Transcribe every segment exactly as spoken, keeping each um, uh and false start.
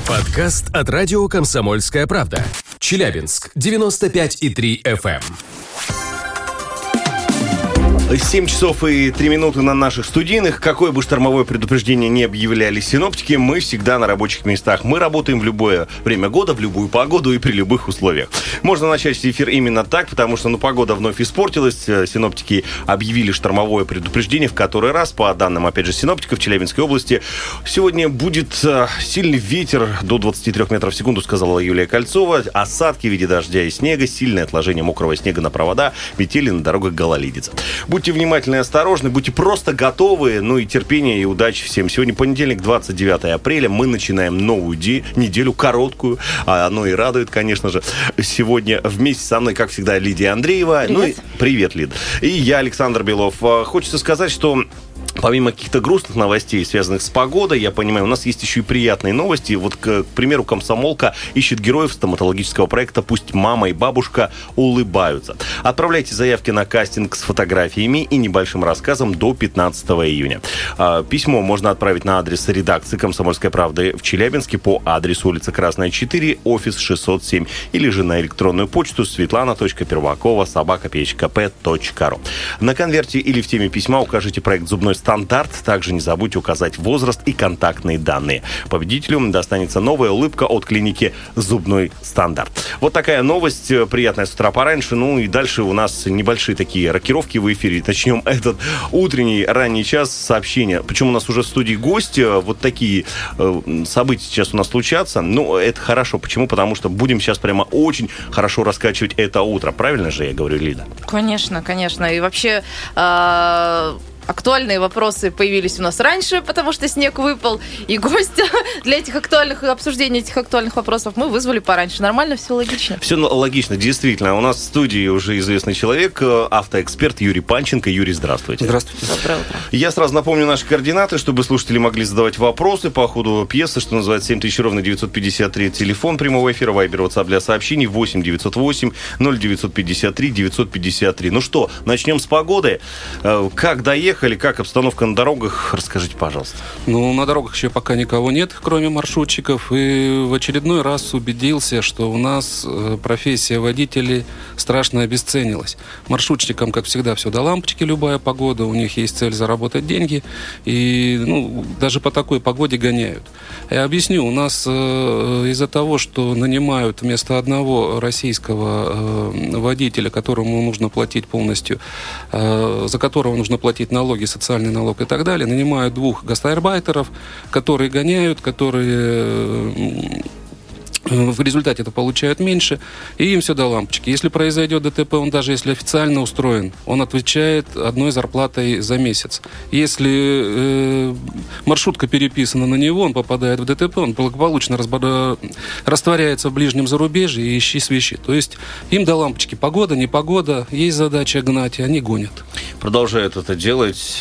Подкаст от радио «Комсомольская правда». Челябинск, девяносто пять и три эф эм. семь часов и три минуты на наших студийных. Какое бы штормовое предупреждение ни объявляли синоптики, мы всегда на рабочих местах. Мы работаем в любое время года, в любую погоду и при любых условиях. Можно начать эфир именно так, потому что ну, погода вновь испортилась. Синоптики объявили штормовое предупреждение в который раз. По данным, опять же, синоптиков Челябинской области, сегодня будет сильный ветер до двадцати трёх метров в секунду, сказала Юлия Кольцова. Осадки в виде дождя и снега, сильное отложение мокрого снега на провода, метели на дорогах, гололедица. Будьте внимательны и осторожны, будьте просто готовы, ну и терпения и удачи всем. Сегодня понедельник, двадцать девятое апреля, мы начинаем новую де- неделю, короткую, а оно и радует, конечно же. Сегодня вместе со мной, как всегда, Лидия Андреева. Привет. Ну и привет, Лид. И я, Александр Белов. Хочется сказать, что помимо каких-то грустных новостей, связанных с погодой, я понимаю, у нас есть еще и приятные новости. Вот, к, к примеру, комсомолка ищет героев стоматологического проекта «Пусть мама и бабушка улыбаются». Отправляйте заявки на кастинг с фотографиями и небольшим рассказом до пятнадцатого июня. Письмо можно отправить на адрес редакции «Комсомольской правды» в Челябинске по адресу улица Красная, четыре, офис шестьсот семь, или же на электронную почту светлана точка первакова собака пи эйч ка пэ точка ру. На конверте или в теме письма укажите проект «Зубной стандарт». Также не забудьте указать возраст и контактные данные. Победителю достанется новая улыбка от клиники «Зубной стандарт». Вот такая новость, приятная с утра пораньше. Ну и дальше у нас небольшие такие рокировки в эфире. Начнем этот утренний ранний час сообщения. Причем у нас уже в студии гости. Вот такие э, события сейчас у нас случатся. Ну, это хорошо. Почему? Потому что будем сейчас прямо очень хорошо раскачивать это утро. Правильно же я говорю, Лида? Конечно, конечно. И вообще... Э- Актуальные вопросы появились у нас раньше, потому что снег выпал. И гостя для этих актуальных обсуждений этих актуальных вопросов мы вызвали пораньше. Нормально, все логично? Все логично, действительно. У нас в студии уже известный человек, автоэксперт Юрий Панченко. Юрий, здравствуйте. Здравствуйте. Доброе утро. Я сразу напомню наши координаты, чтобы слушатели могли задавать вопросы по ходу пьесы, что называется, семь тысяч ровно девятьсот пятьдесят три. Телефон прямого эфира, вайбер, ватсап для сообщений восемь девятьсот восемь ноль девятьсот пятьдесят три девятьсот пятьдесят три. Ну что, начнем с погоды. Как доехали? Как обстановка на дорогах? Расскажите, пожалуйста. Ну, на дорогах еще пока никого нет, кроме маршрутчиков. И в очередной раз убедился, что у нас профессия водителей страшно обесценилась. Маршрутчикам, как всегда, все до лампочки, любая погода. У них есть цель заработать деньги. И ну, даже по такой погоде гоняют. Я объясню. У нас э, из-за того, что нанимают вместо одного российского э, водителя, которому нужно платить полностью, э, за которого нужно платить налоги, социальный налог и так далее, нанимают двух гастарбайтеров, которые гоняют, которые в результате это получают меньше, и им все до лампочки. Если произойдет ДТП, он даже если официально устроен, он отвечает одной зарплатой за месяц. Если э, маршрутка переписана на него, он попадает в ДТП, он благополучно разбо... растворяется в ближнем зарубежье и ищи свищи. То есть им до лампочки. Погода, не погода, есть задача гнать, и они гонят. Продолжают это делать.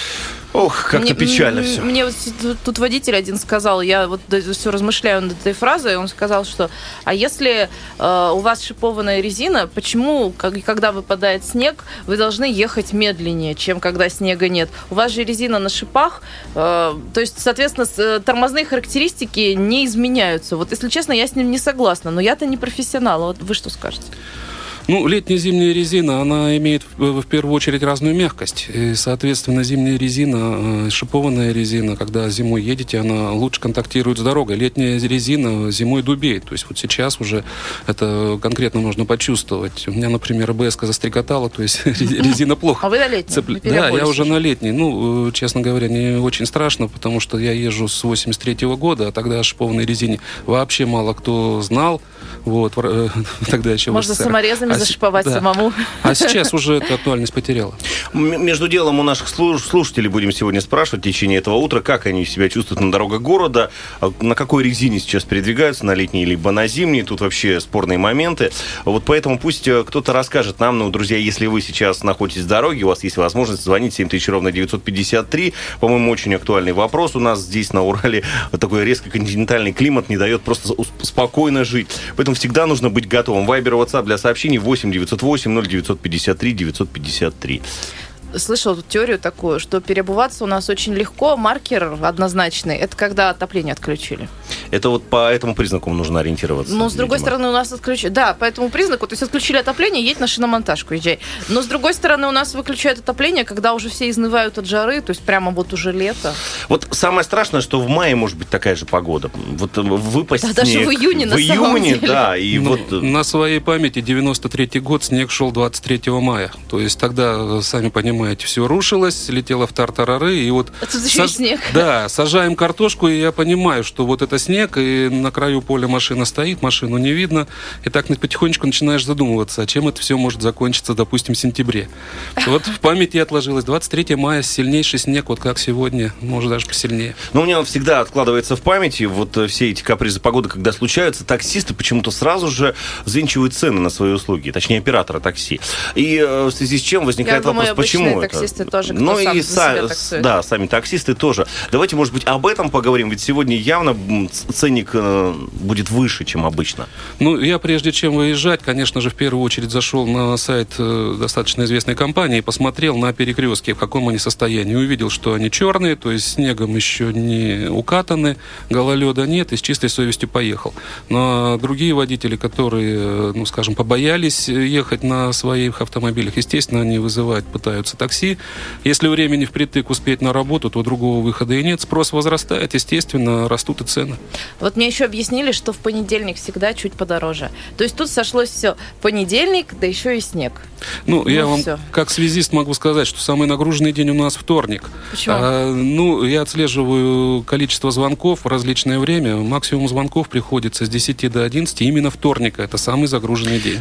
Ох, как-то мне, печально все. Мне вот тут водитель один сказал, я вот все размышляю над этой фразой, он сказал, что а если э, у вас шипованная резина, почему, как, когда выпадает снег, вы должны ехать медленнее, чем когда снега нет? У вас же резина на шипах, э, то есть, соответственно, тормозные характеристики не изменяются. Вот, если честно, я с ним не согласна, но я-то не профессионал. Вот вы что скажете? Ну, летняя зимняя резина, она имеет в, в первую очередь разную мягкость. И, соответственно, зимняя резина, шипованная резина, когда зимой едете, она лучше контактирует с дорогой. Летняя резина зимой дубеет. То есть вот сейчас уже это конкретно можно почувствовать. У меня, например, АБС-ка застрекотала, то есть резина плохо. А вы на летней? Цепля... Да, я уже на летней. Ну, честно говоря, не очень страшно, потому что я езжу с восемьдесят третьего года, а тогда о шипованной резине вообще мало кто знал. Вот, тогда еще можно саморезами а зашиповать да. самому. А сейчас уже эта актуальность потеряла. Между делом у наших слушателей будем сегодня спрашивать в течение этого утра, как они себя чувствуют на дорогах города, на какой резине сейчас передвигаются, на летней либо на зимней. Тут вообще спорные моменты. Вот поэтому пусть кто-то расскажет нам, ну, друзья, если вы сейчас находитесь в дороге, у вас есть возможность звонить семь тысяч ровно девятьсот пятьдесят три. По-моему, очень актуальный вопрос. У нас здесь на Урале такой резко континентальный климат не дает просто спокойно жить. Поэтому всегда нужно быть готовым. Вайбер, ватсап для сообщений восемь девятьсот восемь ноль девятьсот пятьдесят три девятьсот пятьдесят три. слышала тут теорию такую, что переобуваться у нас очень легко, маркер однозначный, это когда отопление отключили. Это вот по этому признаку нужно ориентироваться. Но, с другой видимо. стороны, у нас отключили... Да, по этому признаку, то есть отключили отопление, едь на шиномонтажку, езжай. Но, с другой стороны, у нас выключают отопление, когда уже все изнывают от жары, то есть прямо вот уже лето. Вот самое страшное, что в мае может быть такая же погода. Вот выпасть Да, снег. даже в июне, в на самом июне, деле. да. И Ну, вот... на своей памяти девяносто третий год снег шел двадцать третьего мая. То есть тогда, сами понимаете, все рушилось, летело в тартарары. И вот А тут еще и снег. Да, сажаем картошку, и я понимаю, что вот это снег, и на краю поля машина стоит, машину не видно. И так потихонечку начинаешь задумываться, а чем это все может закончиться, допустим, в сентябре. Вот в памяти отложилось двадцать третьего мая, сильнейший снег, вот как сегодня, может даже посильнее. Но у меня всегда откладывается в памяти вот все эти капризы погоды, когда случаются, таксисты почему-то сразу же взвинчивают цены на свои услуги, точнее, операторы такси. И э, в связи с чем возникает Я думаю, вопрос, почему это? таксисты тоже, кто ну сам и за са- себя таксует. Да, сами таксисты тоже. Давайте, может быть, об этом поговорим, ведь сегодня явно ценник э, будет выше, чем обычно. Ну, я прежде чем выезжать, конечно же, в первую очередь зашел на сайт э, достаточно известной компании и посмотрел на перекрестки, в каком они состоянии. Увидел, что они черные, то есть снегом еще не укатаны, гололеда нет, и с чистой совестью поехал. Но другие водители, которые, ну, скажем, побоялись ехать на своих автомобилях, естественно, они вызывают, пытаются такси. Если времени впритык успеть на работу, то другого выхода и нет. Спрос возрастает, естественно, растут и цены. Вот мне еще объяснили, что в понедельник всегда чуть подороже. То есть тут сошлось все. Понедельник, да еще и снег. Ну, Ну, я вам всё. как связист могу сказать, что самый нагруженный день у нас вторник. Почему? А, ну, я отслеживаю количество звонков в различное время. Максимум звонков приходится с десяти до одиннадцати. Именно вторника. Это самый загруженный день.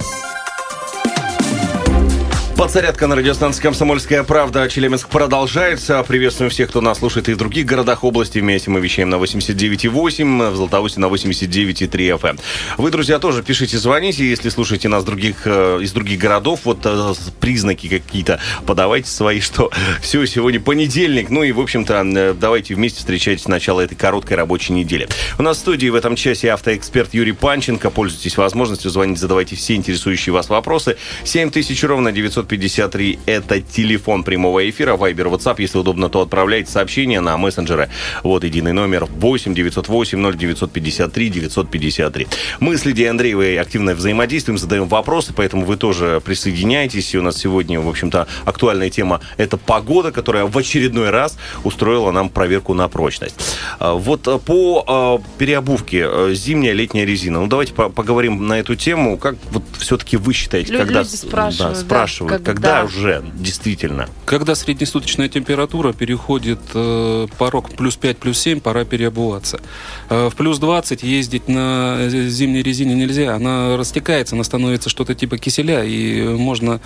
Подзарядка на радиостанции «Комсомольская правда». Челябинск продолжается. Приветствуем всех, кто нас слушает и в других городах области. Вместе мы вещаем на восемьдесят девять и восемь, в Златоусте на восемьдесят девять и три эф эм. Вы, друзья, тоже пишите, звоните, если слушаете нас других, из других городов. Вот признаки какие-то подавайте свои, что все, сегодня понедельник. Ну и, в общем-то, давайте вместе встречать начало этой короткой рабочей недели. У нас в студии в этом часе автоэксперт Юрий Панченко. Пользуйтесь возможностью звонить, задавайте все интересующие вас вопросы. семь тысяч ровно девятьсот пятьдесят три. Это телефон прямого эфира. Вайбер, WhatsApp. Если удобно, то отправляйте сообщения на мессенджеры. Вот единый номер восемь девятьсот восемь ноль девятьсот пятьдесят три девятьсот пятьдесят три. Мы с Лидией Андреевой активно взаимодействуем, задаем вопросы, поэтому вы тоже присоединяйтесь. И у нас сегодня, в общем-то, актуальная тема – это погода, которая в очередной раз устроила нам проверку на прочность. Вот по переобувке зимняя, летняя резина. Ну, давайте поговорим на эту тему. Как вот все-таки вы считаете, Люди когда... спрашивают, Да, спрашивают. да, Когда когда уже действительно? Когда среднесуточная температура переходит э, порог плюс пять, плюс семь, пора переобуваться. Э, в плюс двадцать ездить на зимней резине нельзя. Она растекается, она становится что-то типа киселя, и можно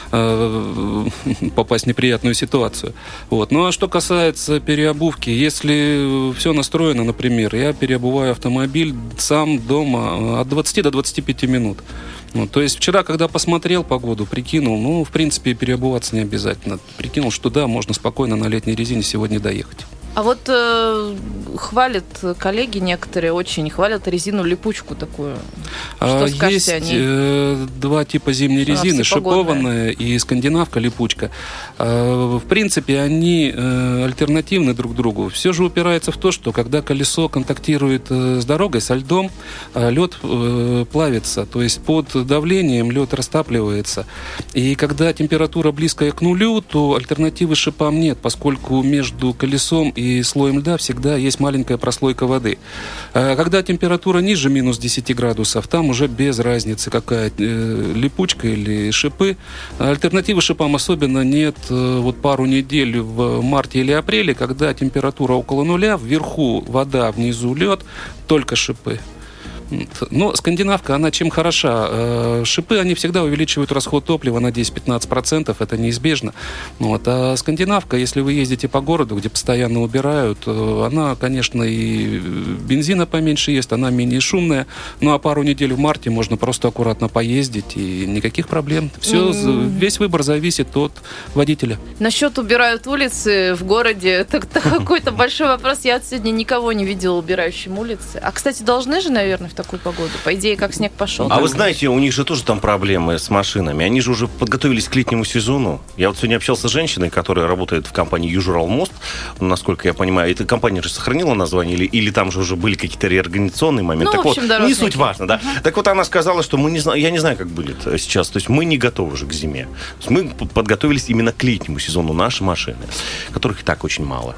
э, попасть в неприятную ситуацию. Вот. Ну а что касается переобувки, если все настроено, например, я переобуваю автомобиль сам дома от двадцати до двадцати пяти минут. Ну, то есть вчера, когда посмотрел погоду, прикинул, ну, в принципе, переобуваться не обязательно. Прикинул, что да, можно спокойно на летней резине сегодня доехать. А вот э, хвалят коллеги некоторые, очень хвалят резину-липучку такую. Что А, скажете есть о ней? э, два типа зимней Она резины, всепогодная. шипованная и скандинавка-липучка. А, в принципе, они э, альтернативны друг другу. Все же упирается в то, что когда колесо контактирует э, с дорогой, со льдом, э, лед э, плавится, то есть под давлением лед растапливается. И когда температура близкая к нулю, то альтернативы шипам нет, поскольку между колесом и и слоем льда всегда есть маленькая прослойка воды. Когда температура ниже минус десяти градусов, там уже без разницы, какая э, липучка или шипы. Альтернативы шипам особенно нет вот пару недель в марте или апреле, когда температура около нуля, вверху вода, внизу лед, только шипы. Но скандинавка, она чем хороша? Шипы, они всегда увеличивают расход топлива на десять-пятнадцать процентов, это неизбежно. Вот. А скандинавка, если вы ездите по городу, где постоянно убирают, она, конечно, и бензина поменьше ест, она менее шумная. Ну, а пару недель в марте можно просто аккуратно поездить, и никаких проблем. Все, mm. весь выбор зависит от водителя. Насчет убирают улицы в городе, это какой-то большой вопрос. Я сегодня никого не видела убирающим улицы. А, кстати, должны же, наверное, в такую погоду? По идее, как снег пошел. А вы знаете, у них же тоже там проблемы с машинами. Они же уже подготовились к летнему сезону. Я вот сегодня общался с женщиной, которая работает в компании «Южуралмост». Насколько я понимаю, эта компания же сохранила название, или, или там же уже были какие-то реорганизационные моменты. Ну, так в общем, вот, не дорожники. суть важно, да. Uh-huh. Так вот, она сказала, что мы не знаем, я не знаю, как будет сейчас. То есть мы не готовы уже к зиме. То есть мы подготовились именно к летнему сезону, наши машины, которых и так очень мало.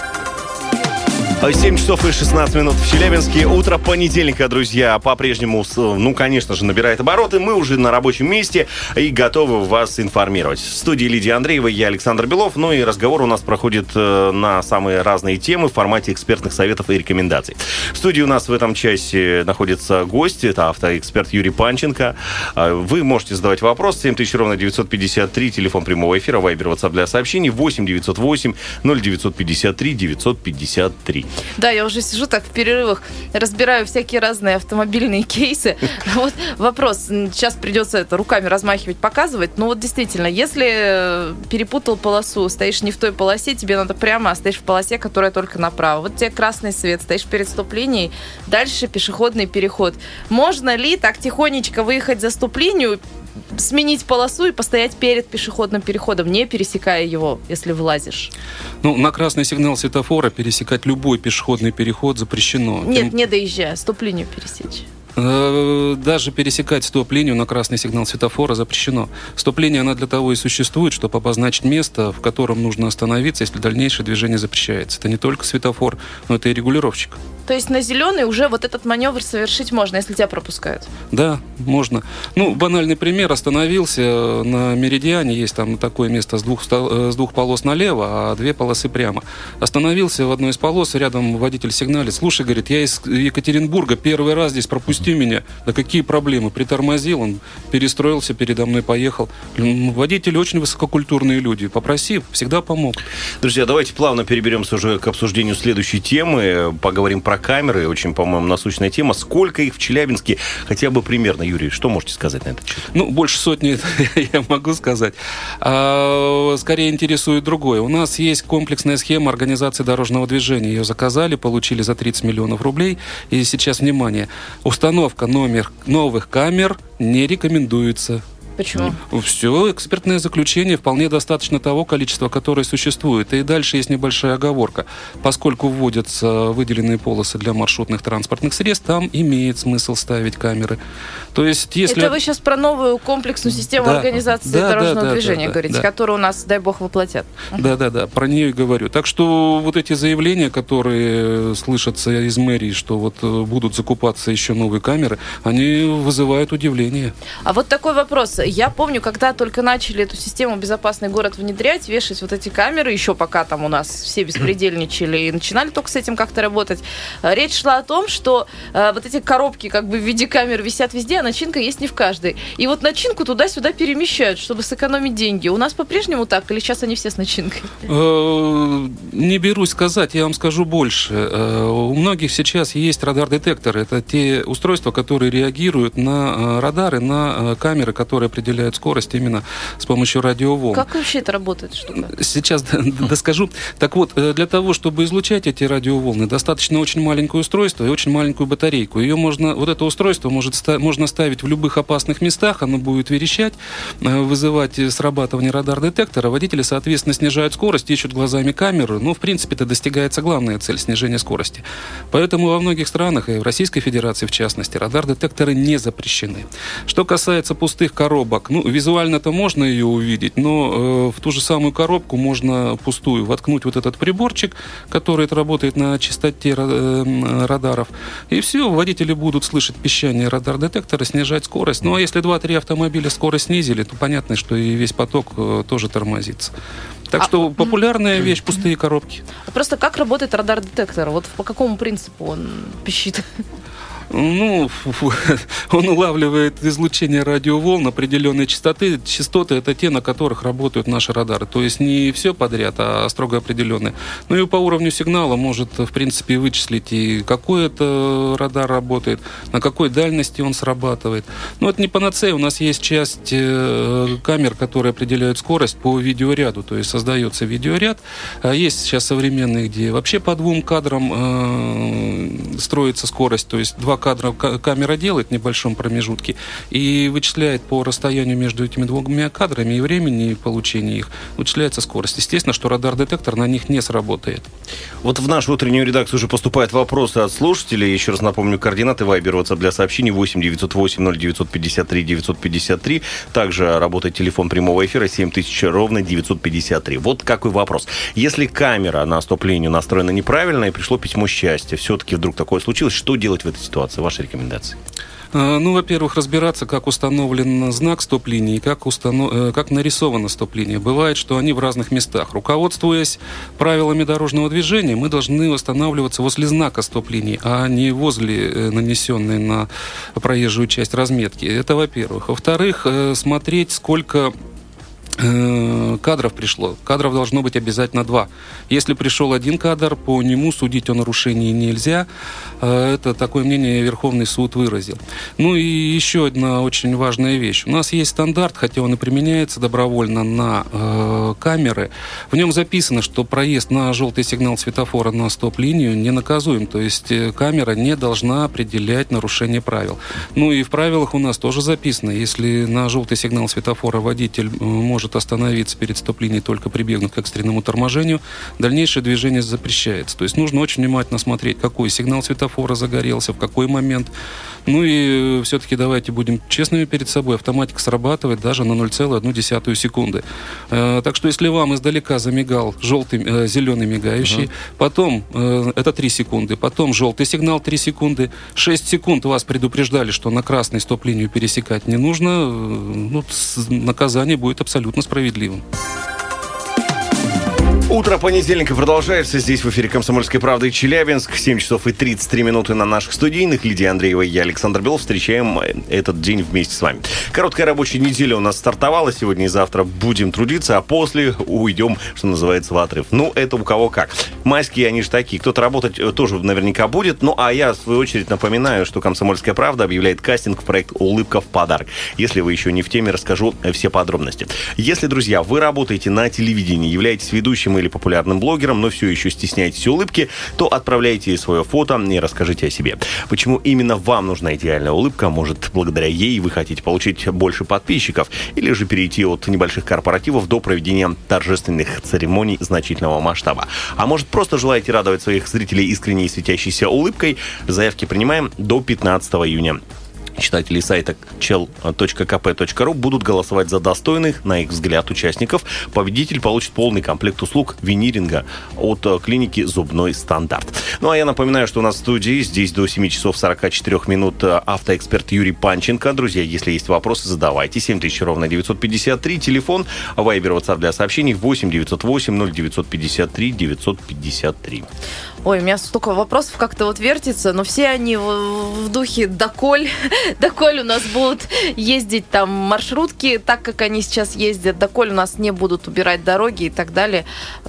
семь часов и шестнадцать минут в Челябинске. Утро понедельника, друзья, по-прежнему, ну, конечно же, набирает обороты. Мы уже на рабочем месте и готовы вас информировать. В студии Лидия Андреева, я Александр Белов. Ну и разговор у нас проходит на самые разные темы в формате экспертных советов и рекомендаций. В студии у нас в этом часе находится гость. Это автоэксперт Юрий Панченко. Вы можете задавать вопрос. семь тысяч ровно девятьсот пятьдесят три. Телефон прямого эфира. Вайбер, WhatsApp для сообщений. восемь девятьсот восемь ноль девятьсот пятьдесят три девятьсот пятьдесят три. Да, я уже сижу так в перерывах, разбираю всякие разные автомобильные кейсы. Вот вопрос, сейчас придется это руками размахивать, показывать. Но вот действительно, если перепутал полосу, стоишь не в той полосе, тебе надо прямо, а стоишь в полосе, которая только направо. Вот тебе красный свет, стоишь перед стоп-линией, дальше пешеходный переход. Можно ли так тихонечко выехать за стоп-линию, сменить полосу и постоять перед пешеходным переходом, не пересекая его, если влазишь? Ну, на красный сигнал светофора пересекать любой пешеходный переход запрещено. Нет, Тем... не доезжая, стоп-линию пересечь. Даже пересекать стоп-линию на красный сигнал светофора запрещено. Стоп-линия, она для того и существует, чтобы обозначить место, в котором нужно остановиться, если дальнейшее движение запрещается. Это не только светофор, но это и регулировщик. То есть на зеленый уже вот этот маневр совершить можно, если тебя пропускают? Да, можно. Ну, банальный пример. Остановился на Меридиане, есть там такое место с двух, с двух полос налево, а две полосы прямо. Остановился в одной из полос, рядом водитель сигналит: слушай, говорит, я из Екатеринбурга, первый раз здесь, пропусти меня. Да какие проблемы? Притормозил, он перестроился, передо мной поехал. Водители очень высококультурные люди. Попроси, всегда помогут. Друзья, давайте плавно переберемся уже к обсуждению следующей темы. Поговорим про камеры. Очень, по-моему, насущная тема. Сколько их в Челябинске? Хотя бы примерно, Юрий, что можете сказать на этот счет? Ну, больше сотни я могу сказать. А, скорее интересует другое. У нас есть комплексная схема организации дорожного движения. Ее заказали, получили за тридцать миллионов рублей. И сейчас, внимание, установка номер новых камер не рекомендуется. Почему? Все, экспертное заключение вполне достаточно того количества, которое существует. И дальше есть небольшая оговорка. Поскольку вводятся выделенные полосы для маршрутных транспортных средств, там имеет смысл ставить камеры. То есть, если... Это вы сейчас про новую комплексную систему да, организации да, дорожного да, движения да, говорите, да. которую у нас, дай бог, воплотят. Да-да-да, про нее и говорю. Так что вот эти заявления, которые слышатся из мэрии, что вот будут закупаться еще новые камеры, они вызывают удивление. А вот такой вопрос. Я помню, когда только начали эту систему «Безопасный город» внедрять, вешать вот эти камеры, еще пока там у нас все беспредельничали и начинали только с этим как-то работать, речь шла о том, что э, вот эти коробки как бы в виде камер висят везде, а начинка есть не в каждой. И вот начинку туда-сюда перемещают, чтобы сэкономить деньги. У нас по-прежнему так? Или сейчас они все с начинкой? Не берусь сказать, я вам скажу больше. У многих сейчас есть радар-детекторы. Это те устройства, которые реагируют на радары, на камеры, которые определяют скорость именно с помощью радиоволн. Как вообще это работает? Штука? Сейчас доскажу. Так вот, для того, чтобы излучать эти радиоволны, достаточно очень маленькое устройство и очень маленькую батарейку. Ее можно, вот это устройство может, можно ставить в любых опасных местах, оно будет верещать, вызывать срабатывание радар-детектора. Водители, соответственно, снижают скорость, ищут глазами камеру. Ну, в принципе, это достигается главная цель — снижение скорости. Поэтому во многих странах, и в Российской Федерации в частности, радар-детекторы не запрещены. Что касается пустых коробок, ну, визуально-то можно ее увидеть, но э, в ту же самую коробку можно пустую воткнуть вот этот приборчик, который работает на частоте э, радаров, и все, водители будут слышать пищание радар-детектора, снижать скорость. Ну, а если два-три автомобиля скорость снизили, то понятно, что и весь поток э, тоже тормозится. Так а, что популярная вещь — пустые коробки. Просто как работает радар-детектор? Вот по какому принципу он пищит? Ну, он улавливает излучение радиоволн определенной частоты. Частоты — это те, на которых работают наши радары. То есть не все подряд, а строго определенные. Ну и по уровню сигнала может, в принципе, вычислить, и какой это радар работает, на какой дальности он срабатывает. Но это не панацея. У нас есть часть камер, которые определяют скорость по видеоряду. То есть создается видеоряд. Есть сейчас современные, где вообще по двум кадрам строится скорость. То есть два кадра камера делает в небольшом промежутке и вычисляет по расстоянию между этими двумя кадрами и времени получения их, вычисляется скорость. Естественно, что радар-детектор на них не сработает. Вот в нашу утреннюю редакцию уже поступают вопросы от слушателей. Еще раз напомню, координаты Вайбер, WhatsApp для сообщений восемь девятьсот восемь ноль девятьсот пятьдесят три девятьсот пятьдесят три. Также работает телефон прямого эфира семь тысяч ровно девятьсот пятьдесят три. Вот какой вопрос. Если камера на стоп-линию настроена неправильно и пришло письмо счастья, все-таки вдруг такое случилось, что делать в этой ситуации? Ваши рекомендации? Ну, во-первых, разбираться, как установлен знак стоп-линии, как, установ... как нарисована стоп-линия. Бывает, что они в разных местах. Руководствуясь правилами дорожного движения, мы должны останавливаться возле знака стоп-линии, а не возле нанесенной на проезжую часть разметки. Это во-первых. Во-вторых, смотреть, сколько кадров пришло. Кадров должно быть обязательно два. Если пришел один кадр, по нему судить о нарушении нельзя. Это такое мнение Верховный суд выразил. Ну и еще одна очень важная вещь. У нас есть стандарт, хотя он и применяется добровольно на э, камеры. В нем записано, что проезд на желтый сигнал светофора на стоп-линию не наказуем. То есть камера не должна определять нарушение правил. Ну и в правилах у нас тоже записано, если на желтый сигнал светофора водитель может остановиться перед стоп-линией, только прибегнув к экстренному торможению, дальнейшее движение запрещается. То есть нужно очень внимательно смотреть, какой сигнал светофора загорелся, в какой момент. Ну и все-таки давайте будем честными перед собой. Автоматика срабатывает даже на ноль целых одну десятую секунды. Э, так что если вам издалека замигал желтый, э, зеленый мигающий, uh-huh. потом, э, это три секунды, потом желтый сигнал три секунды, шесть секунд вас предупреждали, что на красный стоп-линию пересекать не нужно, э, ну, наказание будет абсолютно справедливым. Утро понедельника продолжается. Здесь в эфире «Комсомольской правды» Челябинск. семь часов и тридцать три минуты на наших студийных. Лидия Андреева и я, Александр Белов, встречаем этот день вместе с вами. Короткая рабочая неделя у нас стартовала. Сегодня и завтра будем трудиться, а после уйдем, что называется, в отрыв. Ну, это у кого как. Майские, они же такие. Кто-то работать тоже наверняка будет. Ну, а я, в свою очередь, напоминаю, что «Комсомольская правда» объявляет кастинг в проект «Улыбка в подарок». Если вы еще не в теме, расскажу все подробности. Если, друзья, вы работаете на телевидении, являетесь ведущим или популярным блогером, но все еще стесняетесь улыбки, то отправляйте свое фото и расскажите о себе. Почему именно вам нужна идеальная улыбка? Может, благодаря ей вы хотите получить больше подписчиков или же перейти от небольших корпоративов до проведения торжественных церемоний значительного масштаба. А может, просто желаете радовать своих зрителей искренней и светящейся улыбкой? Заявки принимаем до пятнадцатого июня. Читатели сайта чел точка ка пэ точка ру будут голосовать за достойных, на их взгляд, участников. Победитель получит полный комплект услуг виниринга от клиники «Зубной стандарт». Ну, а я напоминаю, что у нас в студии здесь до семи часов сорок четыре минут автоэксперт Юрий Панченко. Друзья, если есть вопросы, задавайте. семь тысяч ровно девятьсот пятьдесят три. Телефон Вайбер, WhatsApp для сообщений восемь девятьсот восемь ноль девятьсот пятьдесят три девятьсот пятьдесят три. Ой, у меня столько вопросов как-то вот вертится, но все они в, в духе «доколь». «Доколь» у нас будут ездить там маршрутки так, как они сейчас ездят. «Доколь» у нас не будут убирать дороги и так далее.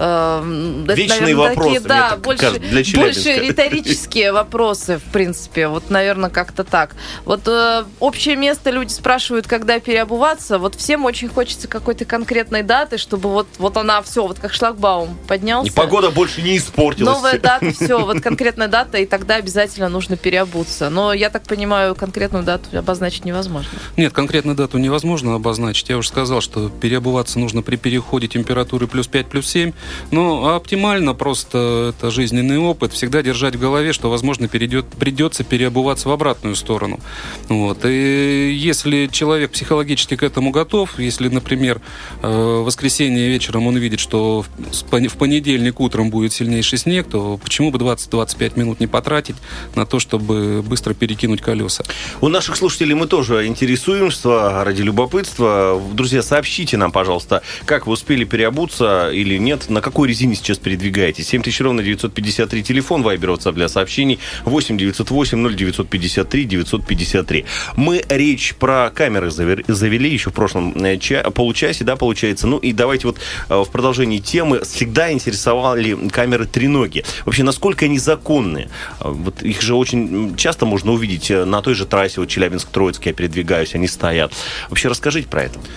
Вечные вопросы. Такие, да, больше, больше риторические вопросы, в принципе. Вот, наверное, как-то так. Вот э, общее место люди спрашивают, когда переобуваться. Вот всем очень хочется какой-то конкретной даты, чтобы вот, вот она все, вот как шлагбаум поднялся. И погода больше не испортилась. Новая дата. Все, вот конкретная дата, и тогда обязательно нужно переобуться. Но, я так понимаю, конкретную дату обозначить невозможно. Нет, конкретную дату невозможно обозначить. Я уже сказал, что переобуваться нужно при переходе температуры плюс пять, плюс семь. Но оптимально просто, это жизненный опыт, всегда держать в голове, что, возможно, перейдет, придется переобуваться в обратную сторону. Вот. И если человек психологически к этому готов, если, например, в воскресенье вечером он видит, что в понедельник утром будет сильнейший снег, то почему бы двадцать-двадцать пять минут не потратить на то, чтобы быстро перекинуть колеса? У наших слушателей мы тоже интересуемся ради любопытства. Друзья, сообщите нам, пожалуйста, как вы успели переобуться или нет, на какой резине сейчас передвигаетесь. семь тысяч ровно девятьсот пятьдесят три, телефон Вайбер, WhatsApp для сообщений восемь девятьсот восемь ноль девятьсот пятьдесят три девятьсот пятьдесят три. Мы речь про камеры завели еще в прошлом получасе, да, получается. Ну и давайте вот в продолжении темы. Всегда интересовали камеры треноги. Вообще, насколько они законны? Вот их же очень часто можно увидеть на той же трассе, вот Челябинск-Троицкий, я передвигаюсь, они стоят. Вообще, расскажите про это.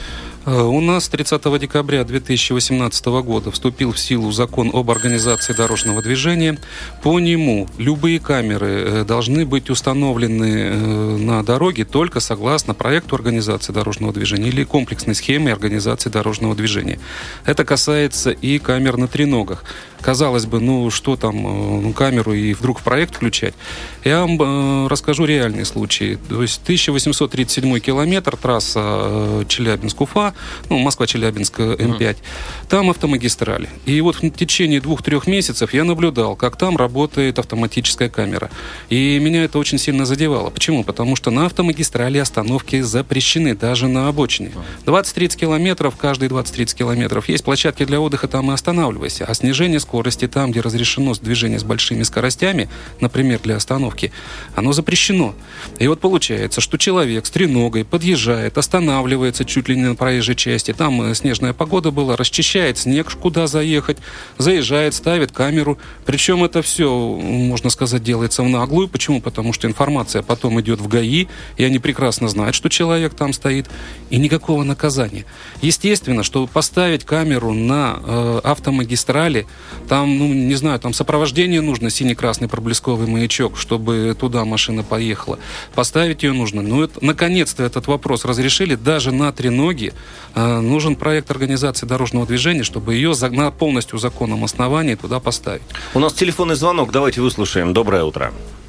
У нас тридцатого декабря две тысячи восемнадцатого года вступил в силу закон об организации дорожного движения. По нему любые камеры должны быть установлены на дороге только согласно проекту организации дорожного движения или комплексной схеме организации дорожного движения. Это касается и камер на треногах. Казалось бы, ну что там, ну, камеру и вдруг в проект включать. Я вам э, расскажу реальный случай. То есть тысяча восемьсот тридцать седьмой километр, трасса э, Челябинск-Уфа, ну, Москва-Челябинск, эм пять. Mm-hmm. Там автомагистрали. И вот в течение двух-трех месяцев я наблюдал, как там работает автоматическая камера. И меня это очень сильно задевало. Почему? Потому что на автомагистрали остановки запрещены, даже на обочине. двадцать-тридцать километров, каждые двадцать-тридцать километров есть площадки для отдыха, там и останавливайся. А снижение скорости скорости там, где разрешено движение с большими скоростями, например, для остановки, оно запрещено. И вот получается, что человек с треногой подъезжает, останавливается чуть ли не на проезжей части, там снежная погода была, расчищает снег, куда заехать, заезжает, ставит камеру. Причем это все, можно сказать, делается в наглую. Почему? Потому что информация потом идет в ГАИ, и они прекрасно знают, что человек там стоит, и никакого наказания. Естественно, чтобы поставить камеру на э, автомагистрали, там, ну, не знаю, там сопровождение нужно, синий-красный проблесковый маячок, чтобы туда машина поехала. Поставить ее нужно. Ну, это, наконец-то этот вопрос разрешили. Даже на треноге э, нужен проект организации дорожного движения, чтобы ее за, на полностью законном основании туда поставить. У нас телефонный звонок, давайте выслушаем. Доброе утро.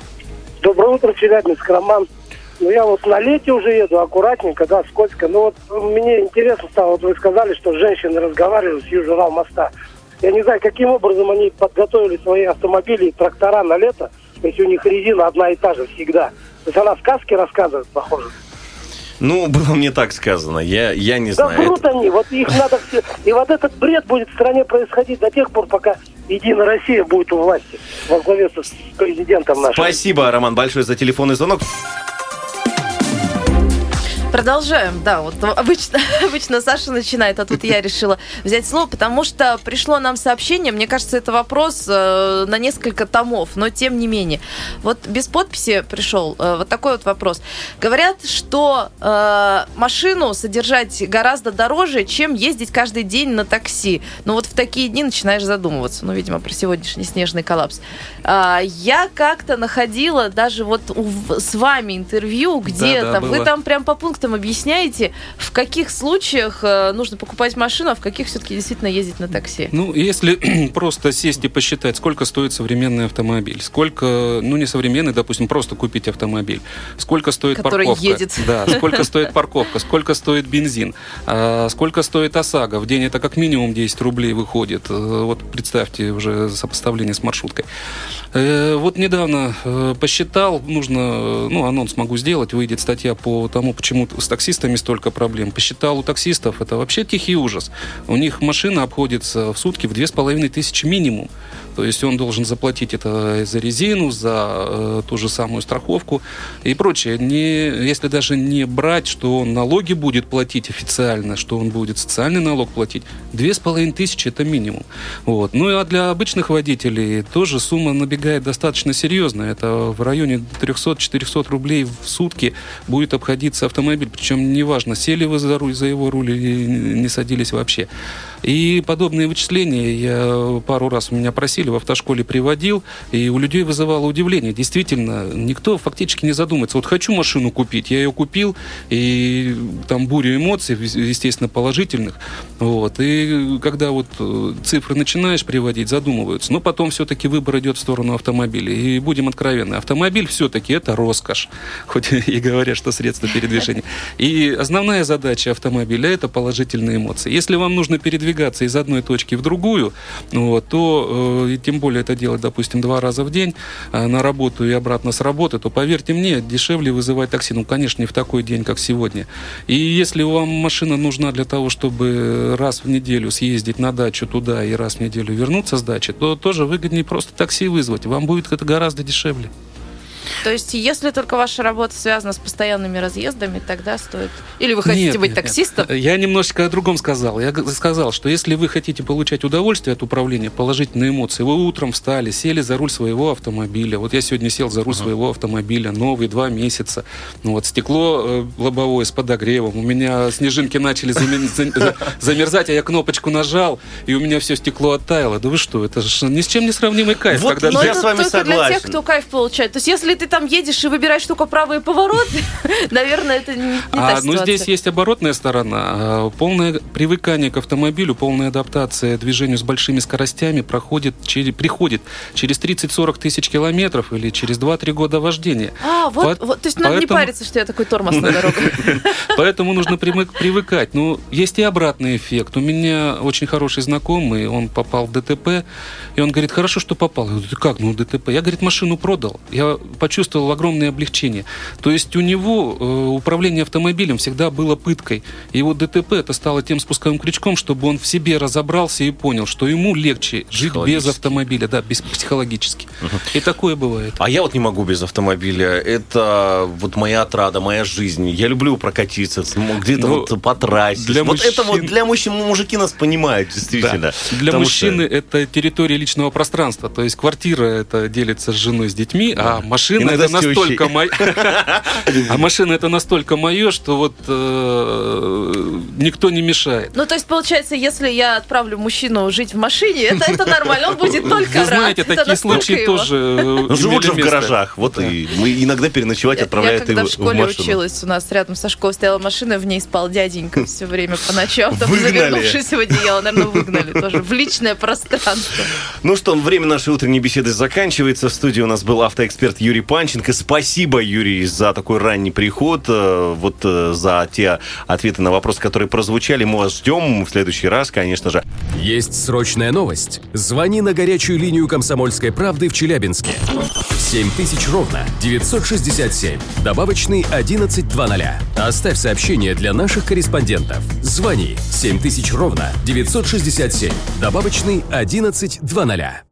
Доброе утро, Челябинск, Роман. Ну, я вот на лете уже еду, аккуратненько, да, скользко. Но вот мне интересно стало, вот вы сказали, что женщины разговаривают с Южного моста. Я не знаю, каким образом они подготовили свои автомобили и трактора на лето, если у них резина одна и та же всегда. То есть она сказки рассказывает, похоже. Ну, было мне так сказано, я, я не да знаю. Да круто это... они, вот их надо все... И вот этот бред будет в стране происходить до тех пор, пока Единая Россия будет у власти во главе с президентом нашим. Спасибо, Роман, большое за телефонный звонок. Продолжаем, да, вот обычно, обычно Саша начинает, а тут я решила взять слово, потому что пришло нам сообщение, мне кажется, это вопрос э, на несколько томов, но тем не менее. Вот без подписи пришел э, вот такой вот вопрос. Говорят, что э, машину содержать гораздо дороже, чем ездить каждый день на такси. Но вот в такие дни начинаешь задумываться, ну, видимо, про сегодняшний снежный коллапс. Э, я как-то находила даже вот у, с вами интервью где-то, да, да, вы там прям по пунктам объясняете, в каких случаях э, нужно покупать машину, а в каких все-таки действительно ездить на такси? Ну, если просто сесть и посчитать, сколько стоит современный автомобиль, сколько, ну, не современный, допустим, просто купить автомобиль, сколько стоит который парковка. Едет. Да, сколько стоит парковка, сколько стоит бензин, а, сколько стоит ОСАГО. В день это как минимум десять рублей выходит. Вот представьте уже сопоставление с маршруткой. Э, вот недавно э, посчитал, нужно, ну, анонс могу сделать, выйдет статья по тому, почему с таксистами столько проблем. Посчитал, у таксистов это вообще тихий ужас. У них машина обходится в сутки в две с половиной тысячи минимум. То есть он должен заплатить это за резину, за э, ту же самую страховку и прочее. Не, если даже не брать, что он налоги будет платить официально, что он будет социальный налог платить, две с половиной тысячи это минимум. Вот. Ну а для обычных водителей тоже сумма набегает достаточно серьезная. Это в районе триста-четыреста рублей в сутки будет обходиться автомобиль. Причем неважно, сели вы за руль, за его руль или не садились вообще. И подобные вычисления я пару раз у меня просили, в автошколе приводил, и у людей вызывало удивление. Действительно, никто фактически не задумается. Вот хочу машину купить, я ее купил, и там буря эмоций, естественно, положительных. Вот. И когда вот цифры начинаешь приводить, задумываются. Но потом все-таки выбор идет в сторону автомобиля. И будем откровенны, автомобиль все-таки это роскошь, хоть и говорят, что средство передвижения. И основная задача автомобиля это положительные эмоции. Если вам нужно передвигаться из одной точки в другую, вот, то э, тем более это делать, допустим, два раза в день э, на работу и обратно с работы, то, поверьте мне, дешевле вызывать такси. Ну, конечно, не в такой день, как сегодня. И если вам машина нужна для того, чтобы раз в неделю съездить на дачу туда и раз в неделю вернуться с дачи, то тоже выгоднее просто такси вызвать. Вам будет это гораздо дешевле. То есть, если только ваша работа связана с постоянными разъездами, тогда стоит... Или вы хотите Нет, быть нет, таксистом? Нет. Я немножечко о другом сказал. Я г- сказал, что если вы хотите получать удовольствие от управления, положительные эмоции, вы утром встали, сели за руль своего автомобиля. Вот я сегодня сел за руль uh-huh. своего автомобиля, новый, два месяца. Ну, вот стекло э, лобовое с подогревом. У меня снежинки начали замерзать, а я кнопочку нажал, и у меня все стекло оттаяло. Да вы что, это же ни с чем не сравнимый кайф. Вот когда я ты... с вами только согласен. Для тех, кто кайф получает. То есть, если ты там едешь и выбираешь только правые повороты, наверное, это не, не а, та ну, ситуация. здесь есть оборотная сторона. Полное привыкание к автомобилю, полная адаптация к движению с большими скоростями проходит, через, приходит через тридцать-сорок тысяч километров или через два-три года вождения. А, вот, По- вот то есть надо поэтому... не париться, что я такой тормоз на дорогу. Поэтому нужно привыкать. Ну, есть и обратный эффект. У меня очень хороший знакомый, он попал в ДТП, и он говорит, хорошо, что попал. Я говорю, ты как, ну, ДТП? Я, говорит, машину продал. Я почувствовал огромное облегчение. То есть у него э, управление автомобилем всегда было пыткой. И вот ДТП это стало тем спусковым крючком, чтобы он в себе разобрался и понял, что ему легче жить без автомобиля, да, без психологически. Угу. И такое бывает. А я вот не могу без автомобиля. Это вот моя отрада, моя жизнь. Я люблю прокатиться, где-то ну, вот по трассе. Для вот мужчин... это вот для мужчин, мужики нас понимают, действительно. Да. Для Потому мужчины что... это территория личного пространства. То есть квартира это делится с женой, с детьми, да. а машина Иногда это настолько мое. А машина это настолько мое, что вот никто не мешает. Ну, то есть, получается, если я отправлю мужчину жить в машине, это, это нормально, он будет только рад. Вы знаете, такие случаи тоже Ну, живут же в гаражах. Вот и мы иногда переночевать отправляют его в машину. Я когда в школе училась, у нас рядом со школой стояла машина, в ней спал дяденька все время по ночам, там, завернувшись в одеяло, наверное, выгнали тоже в личное пространство. Ну что, время нашей утренней беседы заканчивается. В студии у нас был автоэксперт Юрий Панченко. Спасибо, Юрий, за такой ранний приход, вот за те ответы на вопросы, которые прозвучали. Мы вас ждем в следующий раз, конечно же. Есть срочная новость. Звони на горячую линию «Комсомольской правды» в Челябинске. семь тысяч ровно девятьсот шестьдесят семь. Добавочный одиннадцать двадцать. Оставь сообщение для наших корреспондентов. Звони семь тысяч ровно девятьсот шестьдесят семь. Добавочный одиннадцать двадцать.